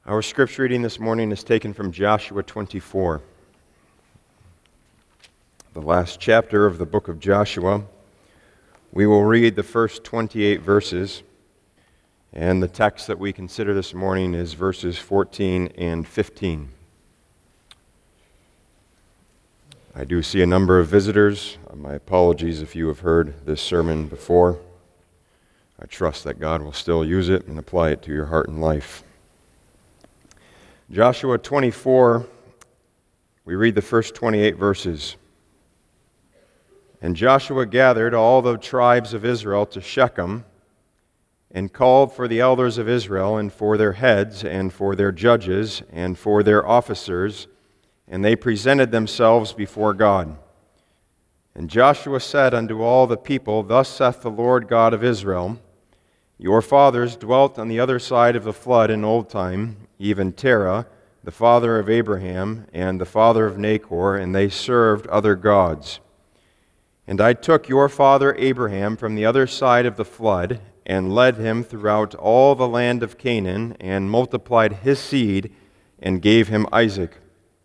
Our scripture reading this morning is taken from Joshua 24, the last chapter of the book of Joshua. We will read the first 28 verses, and the text that we consider this morning is verses 14 and 15. I do see a number of visitors. My apologies if you have heard this sermon before. I trust that God will still use it and apply it to your heart and life. Joshua 24, we read the first 28 verses. And Joshua gathered all the tribes of Israel to Shechem, and called for the elders of Israel, and for their heads, and for their judges, and for their officers, and they presented themselves before God. And Joshua said unto all the people, Thus saith the Lord God of Israel, Your fathers dwelt on the other side of the flood in old time, even Terah, the father of Abraham, and the father of Nahor, and they served other gods. And I took your father Abraham from the other side of the flood, and led him throughout all the land of Canaan, and multiplied his seed, and gave him Isaac.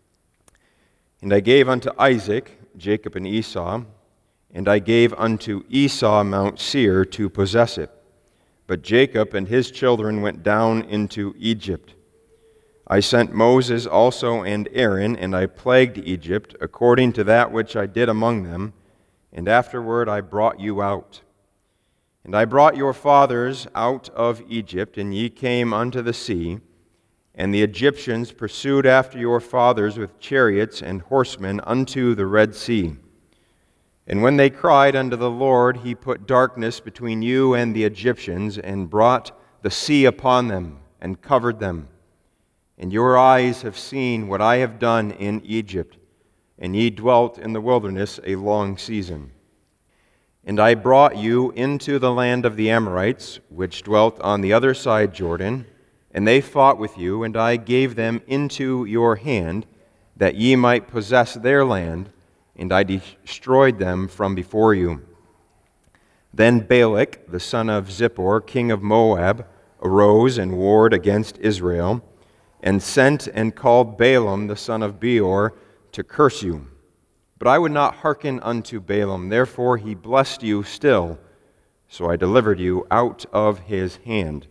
And I gave unto Isaac Jacob and Esau, and I gave unto Esau Mount Seir to possess it. But Jacob and his children went down into Egypt. I sent Moses also and Aaron, and I plagued Egypt, according to that which I did among them, and afterward I brought you out. And I brought your fathers out of Egypt, and ye came unto the sea, and the Egyptians pursued after your fathers with chariots and horsemen unto the Red Sea. And when they cried unto the Lord, he put darkness between you and the Egyptians, and brought the sea upon them, and covered them. And your eyes have seen what I have done in Egypt, and ye dwelt in the wilderness a long season. And I brought you into the land of the Amorites, which dwelt on the other side Jordan, and they fought with you, and I gave them into your hand, that ye might possess their land, and I destroyed them from before you. Then Balak, the son of Zippor, king of Moab, arose and warred against Israel, and sent and called Balaam, the son of Beor, to curse you. But I would not hearken unto Balaam, therefore he blessed you still, so I delivered you out of his hand.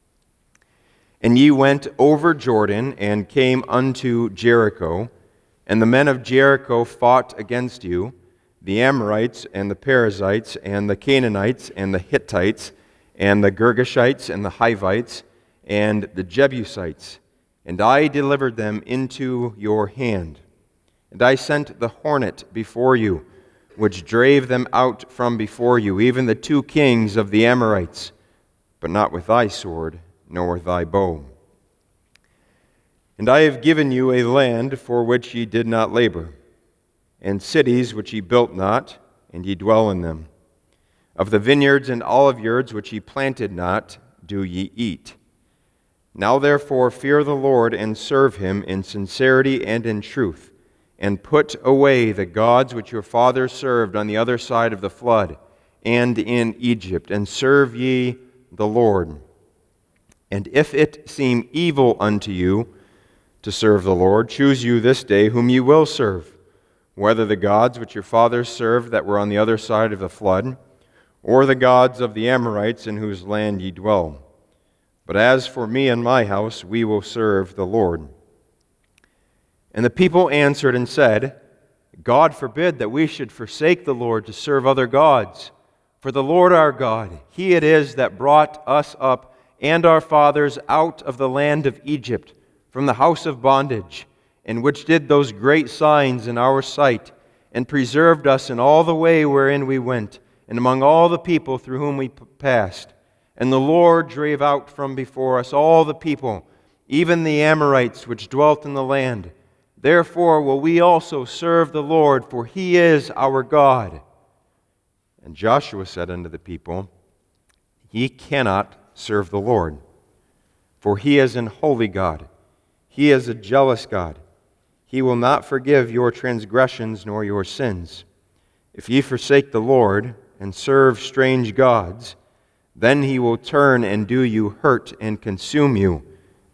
And ye went over Jordan, and came unto Jericho, and the men of Jericho fought against you, the Amorites, and the Perizzites, and the Canaanites, and the Hittites, and the Girgashites, and the Hivites, and the Jebusites. And I delivered them into your hand. And I sent the hornet before you, which drave them out from before you, even the two kings of the Amorites, but not with thy sword, nor with thy bow. And I have given you a land for which ye did not labor, and cities which ye built not, and ye dwell in them. Of the vineyards and oliveyards which ye planted not, do ye eat. Now therefore fear the Lord, and serve him in sincerity and in truth, and put away the gods which your fathers served on the other side of the flood, and in Egypt, and serve ye the Lord. And if it seem evil unto you to serve the Lord, choose you this day whom ye will serve, whether the gods which your fathers served that were on the other side of the flood, or the gods of the Amorites in whose land ye dwell. But as for me and my house, we will serve the Lord. And the people answered and said, God forbid that we should forsake the Lord to serve other gods. For the Lord our God, He it is that brought us up and our fathers out of the land of Egypt, from the house of bondage, and which did those great signs in our sight, and preserved us in all the way wherein we went, and among all the people through whom we passed. And the Lord drave out from before us all the people, even the Amorites which dwelt in the land. Therefore will we also serve the Lord, for He is our God. And Joshua said unto the people, Ye cannot serve the Lord, for He is an holy God. He is a jealous God. He will not forgive your transgressions nor your sins. If ye forsake the Lord and serve strange gods, then He will turn and do you hurt and consume you,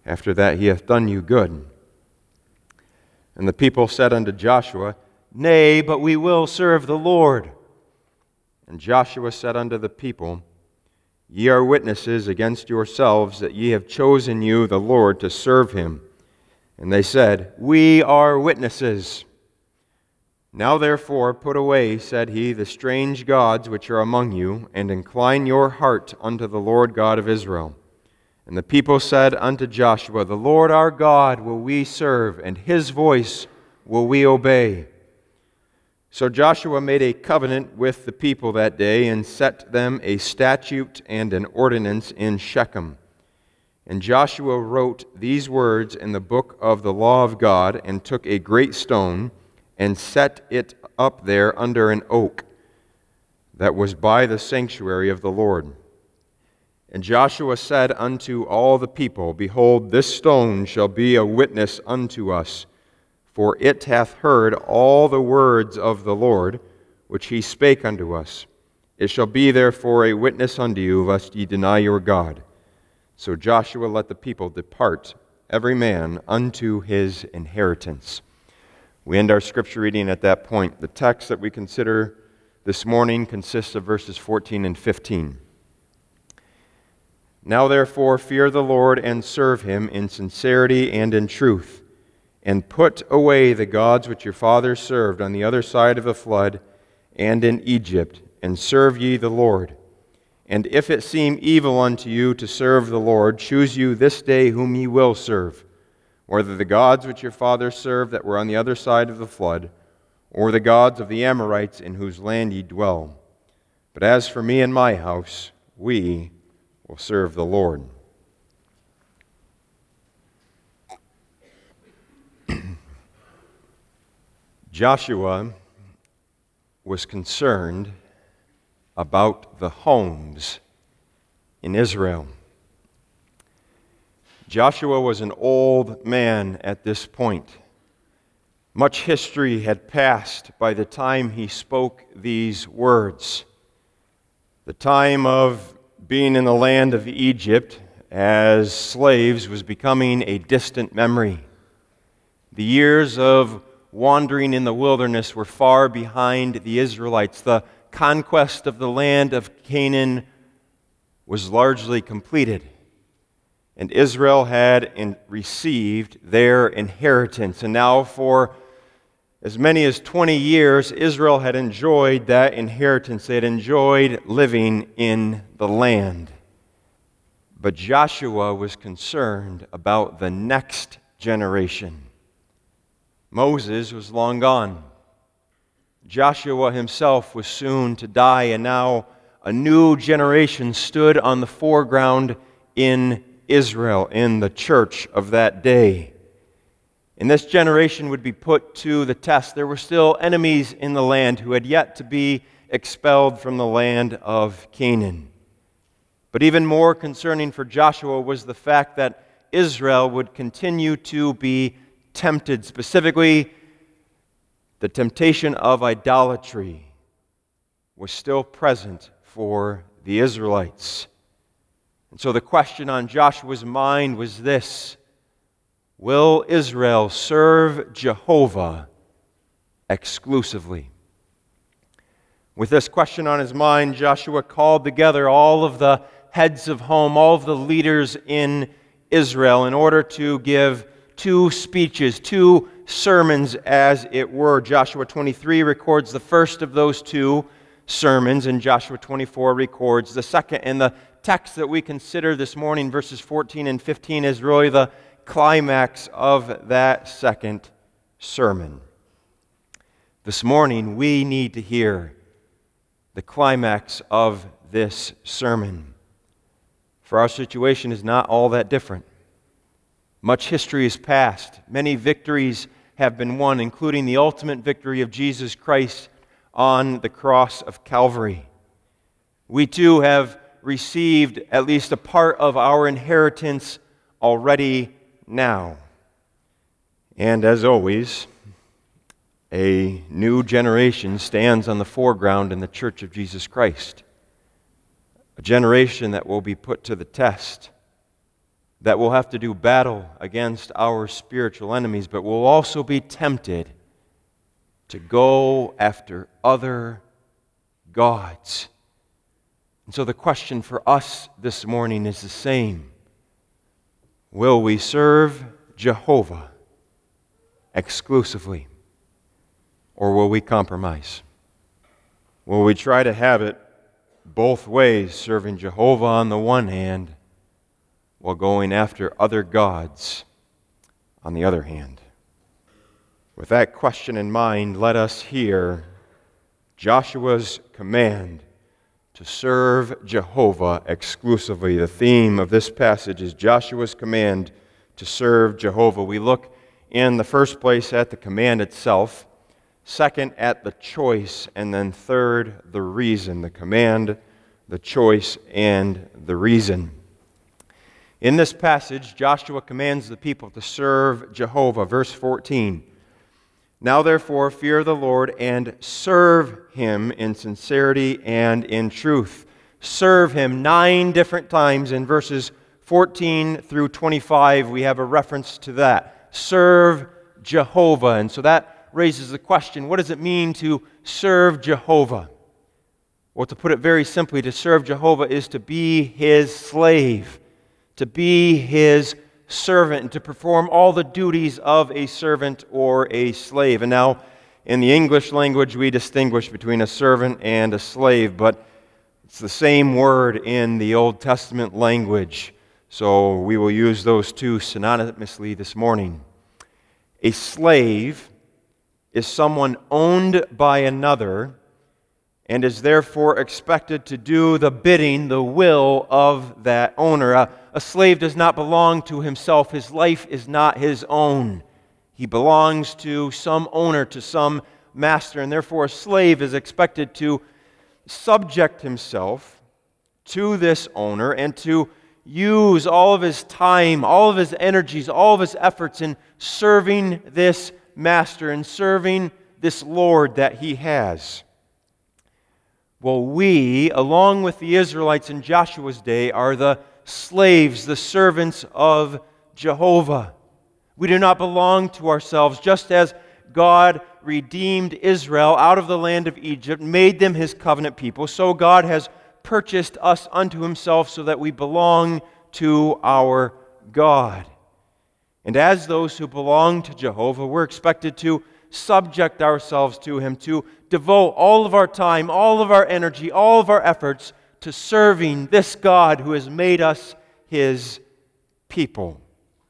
after that he hath done you good. And the people said unto Joshua, Nay, but we will serve the Lord. And Joshua said unto the people, Ye are witnesses against yourselves that ye have chosen you the Lord to serve him. And they said, We are witnesses. Now therefore put away, said he, the strange gods which are among you, and incline your heart unto the Lord God of Israel. And the people said unto Joshua, The Lord our God will we serve, and his voice will we obey. So Joshua made a covenant with the people that day, and set them a statute and an ordinance in Shechem. And Joshua wrote these words in the book of the law of God, and took a great stone, and set it up there under an oak that was by the sanctuary of the Lord. And Joshua said unto all the people, Behold, this stone shall be a witness unto us, for it hath heard all the words of the Lord, which he spake unto us. It shall be therefore a witness unto you, lest ye deny your God. So Joshua let the people depart, every man unto his inheritance. We end our scripture reading at that point. The text that we consider this morning consists of verses 14 and 15. Now therefore fear the Lord and serve him in sincerity and in truth, and put away the gods which your fathers served on the other side of the flood and in Egypt, and serve ye the Lord. And if it seem evil unto you to serve the Lord, choose you this day whom ye will serve, whether the gods which your fathers served that were on the other side of the flood, or the gods of the Amorites in whose land ye dwell. But as for me and my house, we will serve the Lord. Joshua was concerned about the homes in Israel. Joshua was an old man at this point. Much history had passed by the time he spoke these words. The time of being in the land of Egypt as slaves was becoming a distant memory. The years of wandering in the wilderness were far behind the Israelites. The conquest of the land of Canaan was largely completed, and Israel had received their inheritance. And now for as many as 20 years, Israel had enjoyed that inheritance. They had enjoyed living in the land. But Joshua was concerned about the next generation. Moses was long gone. Joshua himself was soon to die, and now a new generation stood on the foreground in Israel, in the church of that day. And this generation would be put to the test. There were still enemies in the land who had yet to be expelled from the land of Canaan. But even more concerning for Joshua was the fact that Israel would continue to be tempted. Specifically, the temptation of idolatry was still present for the Israelites. And so the question on Joshua's mind was this: will Israel serve Jehovah exclusively? With this question on his mind, Joshua called together all of the heads of home, all of the leaders in Israel, in order to give two speeches, two sermons as it were. Joshua 23 records the first of those two sermons, and Joshua 24 records the second. And the text that we consider this morning, verses 14 and 15, is really the climax of that second sermon. This morning, we need to hear the climax of this sermon. For our situation is not all that different. Much history has passed. Many victories have been won, including the ultimate victory of Jesus Christ on the cross of Calvary. We too have received at least a part of our inheritance already now. And as always, a new generation stands on the foreground in the Church of Jesus Christ. A generation that will be put to the test. that we'll have to do battle against our spiritual enemies, but we'll also be tempted to go after other gods. And so the question for us this morning is the same. Will we serve Jehovah exclusively, or will we compromise? Will we try to have it both ways, serving Jehovah on the one hand, while going after other gods on the other hand? With that question in mind, let us hear Joshua's command to serve Jehovah exclusively. The theme of this passage is Joshua's command to serve Jehovah. We look in the first place at the command itself, second at the choice, and then third, the reason. The command, the choice, and the reason. In this passage, Joshua commands the people to serve Jehovah. Verse 14, "Now therefore fear the Lord and serve Him in sincerity and in truth." Serve Him 9 different times. In verses 14 through 25, we have a reference to that. Serve Jehovah. And so that raises the question, what does it mean to serve Jehovah? Well, to put it very simply, to serve Jehovah is to be His slave, to be His servant, and to perform all the duties of a servant or a slave. And now, in the English language, we distinguish between a servant and a slave, but it's the same word in the Old Testament language. So we will use those two synonymously this morning. A slave is someone owned by another and is therefore expected to do the bidding, the will of that owner. A slave does not belong to himself. His life is not his own. He belongs to some owner, to some master, and therefore a slave is expected to subject himself to this owner and to use all of his time, all of his energies, all of his efforts in serving this master and serving this Lord that he has. Well, we, along with the Israelites in Joshua's day, are the slaves, the servants of Jehovah. We do not belong to ourselves. Just as God redeemed Israel out of the land of Egypt, made them His covenant people, so God has purchased us unto Himself so that we belong to our God. And as those who belong to Jehovah, we're expected to subject ourselves to Him, to devote all of our time, all of our energy, all of our efforts to serving this God who has made us His people.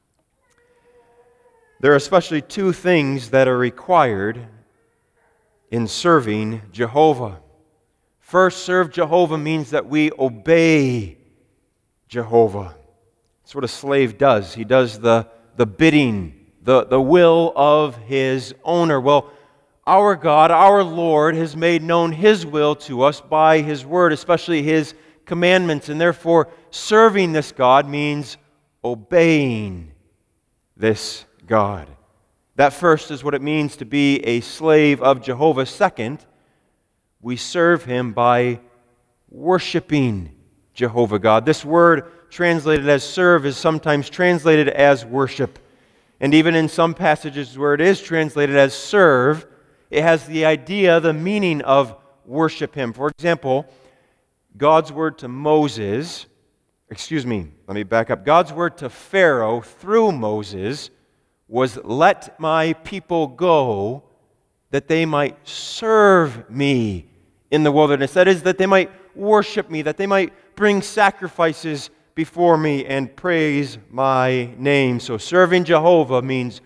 There are especially 2 things that are required in serving Jehovah. First, serve Jehovah means that we obey Jehovah. That's what a slave does. He does the bidding, the will of his owner. Well, our God, our Lord, has made known His will to us by His Word, especially His commandments. And therefore, serving this God means obeying this God. That first is what it means to be a slave of Jehovah. Second, we serve Him by worshiping Jehovah God. This word translated as serve is sometimes translated as worship. And even in some passages where it is translated as serve, it has the idea, the meaning of worship Him. For example, God's word to Moses, let me back up. God's word to Pharaoh through Moses was, "Let my people go, that they might serve me in the wilderness." That is, that they might worship me, that they might bring sacrifices before me and praise my name. So serving Jehovah means